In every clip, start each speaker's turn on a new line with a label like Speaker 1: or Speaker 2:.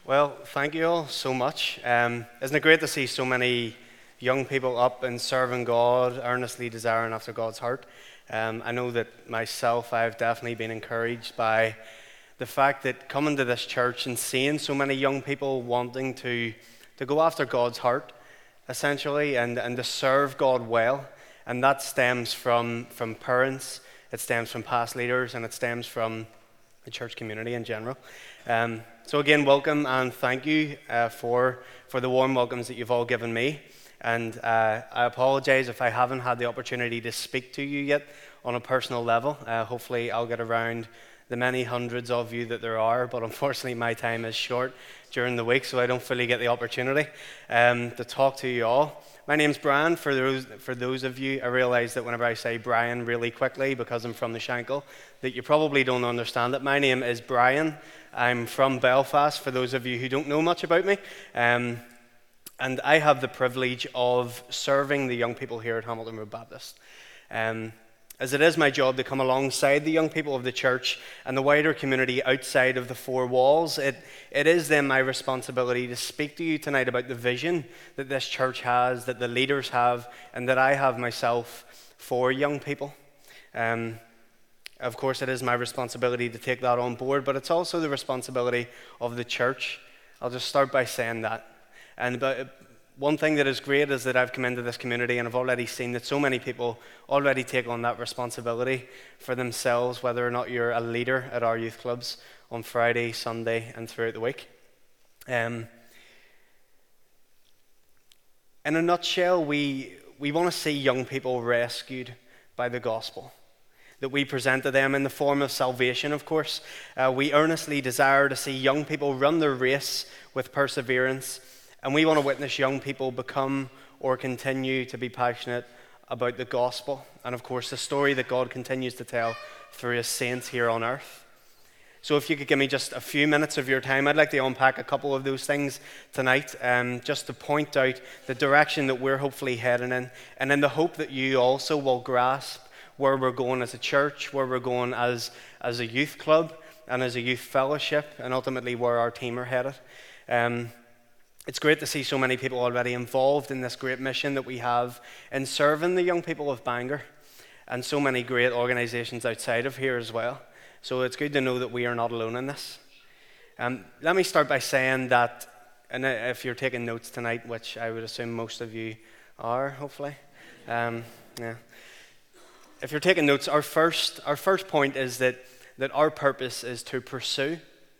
Speaker 1: Well, thank you all so much. Isn't it great to see so many young people up and serving God, earnestly desiring after God's heart? I know that myself, I've definitely been encouraged by the fact that coming to this church and seeing so many young people wanting to go after God's heart, essentially, and to serve God well. And that stems from parents, it stems from past leaders, and it stems from the church community in general. So again, welcome and thank you for the warm welcomes that you've all given me. And I apologize if I haven't had the opportunity to speak to you yet on a personal level. Hopefully I'll get around the many hundreds of you that there are, but unfortunately my time is short during the week, so I don't fully get the opportunity to talk to you all. My name's Brian. For those of you, I realise that whenever I say Brian really quickly, because I'm from the Shankill, that you probably don't understand it. My name is Brian. I'm from Belfast, for those of you who don't know much about me. And I have the privilege of serving the young people here at Hamilton Road Baptist. As it is my job to come alongside the young people of the church and the wider community outside of the four walls, it is then my responsibility to speak to you tonight about the vision that this church has, that the leaders have, and that I have myself for young people. Of course, it is my responsibility to take that on board, but it's also the responsibility of the church. I'll just start by saying that. One thing that is great is that I've come into this community and I've already seen that so many people already take on that responsibility for themselves, whether or not you're a leader at our youth clubs on Friday, Sunday, and throughout the week. In a nutshell, we want to see young people rescued by the gospel that we present to them in the form of salvation, of course. We earnestly desire to see young people run their race with perseverance. And we want to witness young people become or continue to be passionate about the gospel and, of course, the story that God continues to tell through his saints here on earth. So if you could give me just a few minutes of your time, I'd like to unpack a couple of those things tonight, just to point out the direction that we're hopefully heading in, and in the hope that you also will grasp where we're going as a church, where we're going as a youth club and as a youth fellowship, and ultimately where our team are headed. It's great to see so many people already involved in this great mission that we have in serving the young people of Bangor, and so many great organisations outside of here as well. So it's good to know that we are not alone in this. Let me start by saying that, and if you're taking notes tonight, which I would assume most of you are, hopefully. If you're taking notes, our first point is that our purpose is to pursue.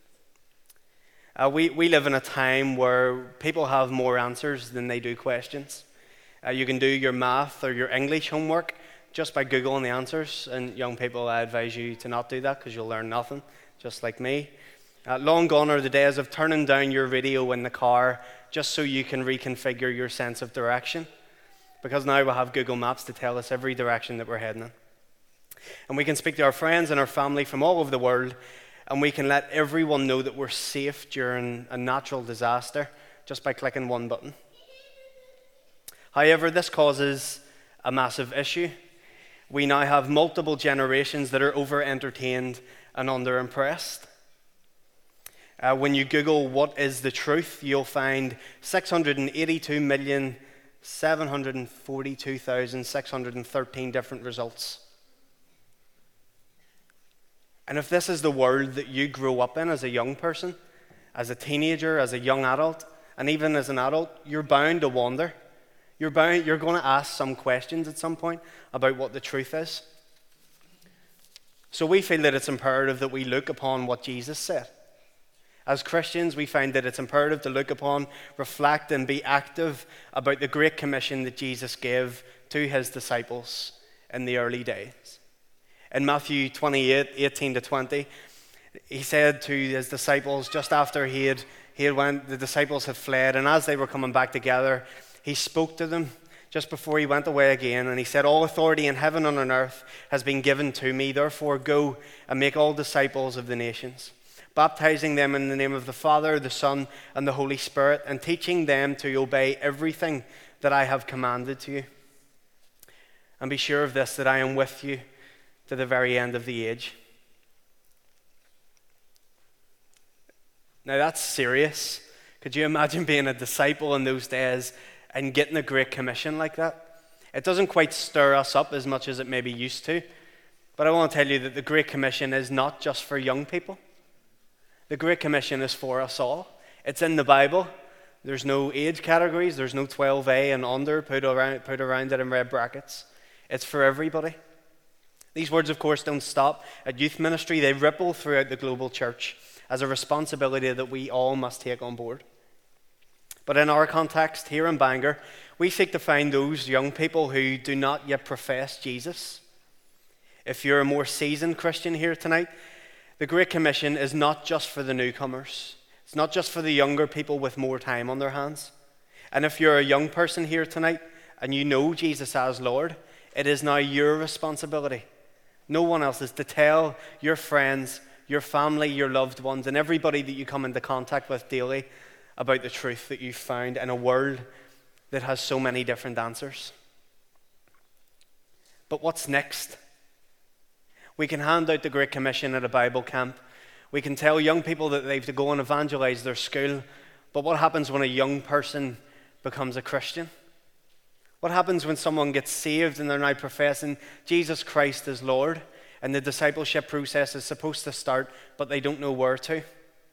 Speaker 1: We live in a time where people have more answers than they do questions. You can do your math or your English homework just by Googling the answers, and young people, I advise you to not do that because you'll learn nothing, just like me. Long gone are the days of turning down your radio in the car just so you can reconfigure your sense of direction, because now we have Google Maps to tell us every direction that we're heading in. And we can speak to our friends and our family from all over the world, and we can let everyone know that we're safe during a natural disaster just by clicking one button. However, this causes a massive issue. We now have multiple generations that are over-entertained and under-impressed. When you Google what is the truth, you'll find 682,742,613 different results. And if this is the world that you grew up in as a young person, as a teenager, as a young adult, and even as an adult, you're bound to wonder. You're going to ask some questions at some point about what the truth is. So we feel that it's imperative that we look upon what Jesus said. As Christians, we find that it's imperative to look upon, reflect, and be active about the great commission that Jesus gave to his disciples in the early days. In Matthew 28:18-20, he said to his disciples, just after he had went, the disciples had fled, and as they were coming back together, he spoke to them just before he went away again, and he said, "All authority in heaven and on earth has been given to me. Therefore go and make all disciples of the nations, baptizing them in the name of the Father, the Son, and the Holy Spirit, and teaching them to obey everything that I have commanded to you. And be sure of this, that I am with you to the very end of the age." Now that's serious. Could you imagine being a disciple in those days and getting a Great Commission like that? It doesn't quite stir us up as much as it maybe used to. But I want to tell you that the Great Commission is not just for young people. The Great Commission is for us all. It's in the Bible. There's no age categories. There's no 12A and under put around it in red brackets. It's for everybody. These words, of course, don't stop at youth ministry. They ripple throughout the global church as a responsibility that we all must take on board. But in our context, here in Bangor, we seek to find those young people who do not yet profess Jesus. If you're a more seasoned Christian here tonight, the Great Commission is not just for the newcomers. It's not just for the younger people with more time on their hands. And if you're a young person here tonight and you know Jesus as Lord, it is now your responsibility, no one else's, to tell your friends, your family, your loved ones, and everybody that you come into contact with daily about the truth that you've found in a world that has so many different answers. But what's next? We can hand out the Great Commission at a Bible camp. We can tell young people that they have to go and evangelize their school. But what happens when a young person becomes a Christian? What happens when someone gets saved and they're now professing Jesus Christ as Lord, and the discipleship process is supposed to start, but they don't know where to?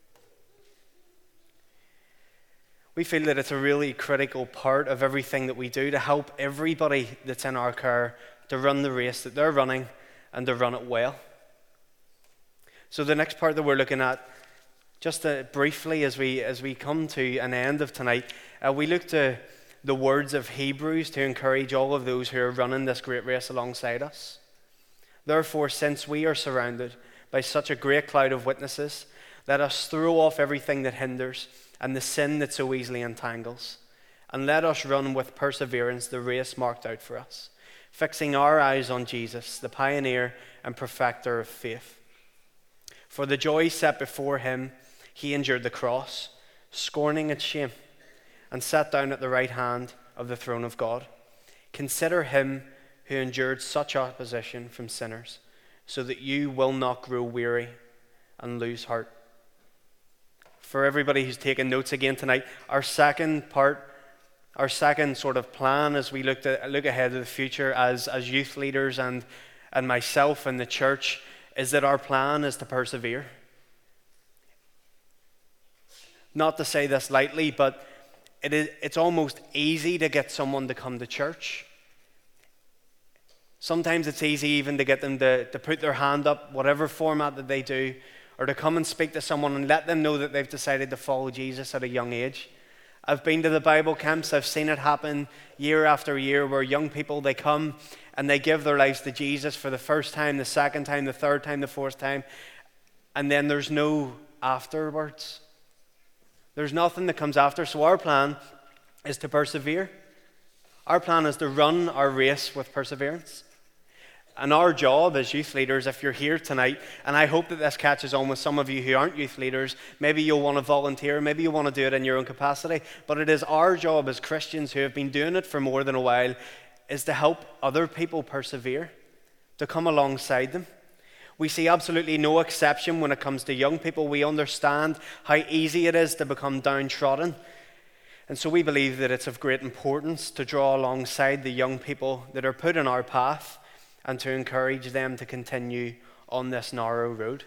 Speaker 1: We feel that it's a really critical part of everything that we do to help everybody that's in our care to run the race that they're running and to run it well. So the next part that we're looking at, just briefly as we come to an end of tonight, we look to the words of Hebrews to encourage all of those who are running this great race alongside us. Therefore, since we are surrounded by such a great cloud of witnesses, let us throw off everything that hinders and the sin that so easily entangles, and let us run with perseverance the race marked out for us, fixing our eyes on Jesus, the pioneer and perfecter of faith. For the joy set before him, he endured the cross, scorning its shame, and sat down at the right hand of the throne of God. Consider him who endured such opposition from sinners, so that you will not grow weary and lose heart. For everybody who's taken notes again tonight, our second sort of plan as we look ahead to the future as youth leaders and myself and the church, is that our plan is to persevere. Not to say this lightly, but it's almost easy to get someone to come to church. Sometimes it's easy even to get them to put their hand up, whatever format that they do, or to come and speak to someone and let them know that they've decided to follow Jesus at a young age. I've been to the Bible camps. I've seen it happen year after year where young people, they come and they give their lives to Jesus for the first time, the second time, the third time, the fourth time, and then there's no afterwards. There's nothing that comes after. So our plan is to persevere. Our plan is to run our race with perseverance. And our job as youth leaders, if you're here tonight, and I hope that this catches on with some of you who aren't youth leaders, maybe you'll want to volunteer, maybe you want to do it in your own capacity, but it is our job as Christians who have been doing it for more than a while, is to help other people persevere, to come alongside them. We see absolutely no exception when it comes to young people. We understand how easy it is to become downtrodden. And so we believe that it's of great importance to draw alongside the young people that are put in our path and to encourage them to continue on this narrow road.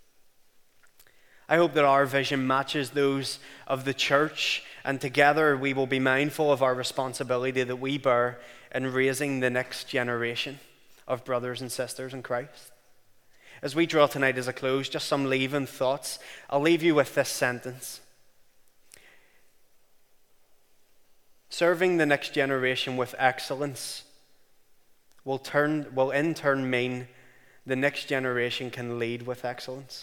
Speaker 1: I hope that our vision matches those of the church, and together we will be mindful of our responsibility that we bear in raising the next generation of brothers and sisters in Christ. As we draw tonight as a close, just some leaving thoughts. I'll leave you with this sentence. Serving the next generation with excellence will in turn mean the next generation can lead with excellence.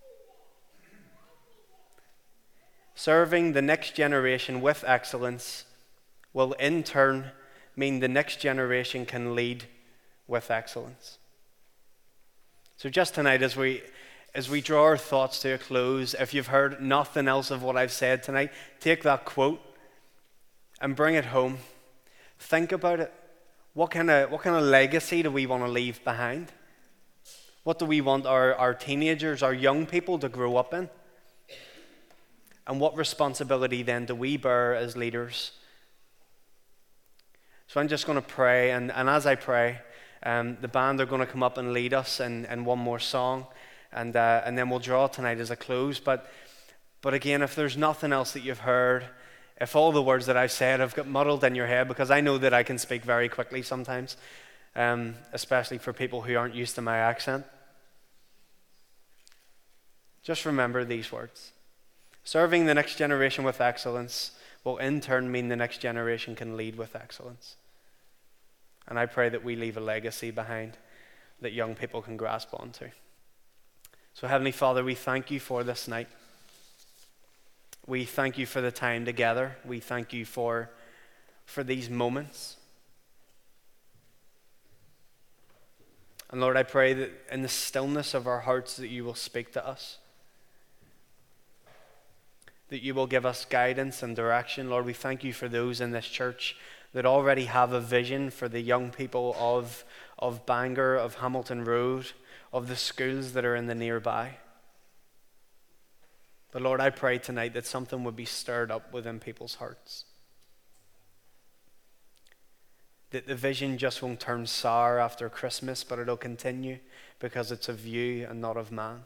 Speaker 1: Serving the next generation with excellence will in turn mean the next generation can lead with excellence. So just tonight, as we draw our thoughts to a close, if you've heard nothing else of what I've said tonight, take that quote and bring it home. Think about it. What kind of legacy do we want to leave behind? What do we want our teenagers, our young people to grow up in? And what responsibility then do we bear as leaders? So I'm just going to pray, and as I pray, the band are going to come up and lead us in one more song, and then we'll draw tonight as a close. But again, if there's nothing else that you've heard, if all the words that I've said have got muddled in your head, because I know that I can speak very quickly sometimes, especially for people who aren't used to my accent, just remember these words. Serving the next generation with excellence will in turn mean the next generation can lead with excellence. And I pray that we leave a legacy behind that young people can grasp onto. So Heavenly Father, we thank you for this night. We thank you for the time together. We thank you for these moments. And Lord, I pray that in the stillness of our hearts that you will speak to us, that you will give us guidance and direction. Lord, we thank you for those in this church that already have a vision for the young people of Bangor, of Hamilton Road, of the schools that are in the nearby. But Lord, I pray tonight that something would be stirred up within people's hearts. That the vision just won't turn sour after Christmas, but it'll continue because it's of you and not of man.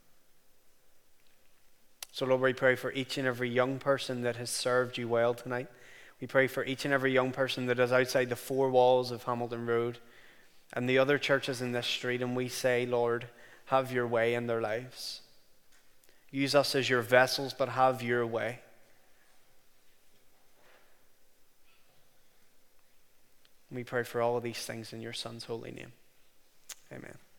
Speaker 1: So Lord, we pray for each and every young person that has served you well tonight. We pray for each and every young person that is outside the four walls of Hamilton Road and the other churches in this street, and we say, Lord, have your way in their lives. Use us as your vessels, but have your way. We pray for all of these things in your Son's holy name. Amen.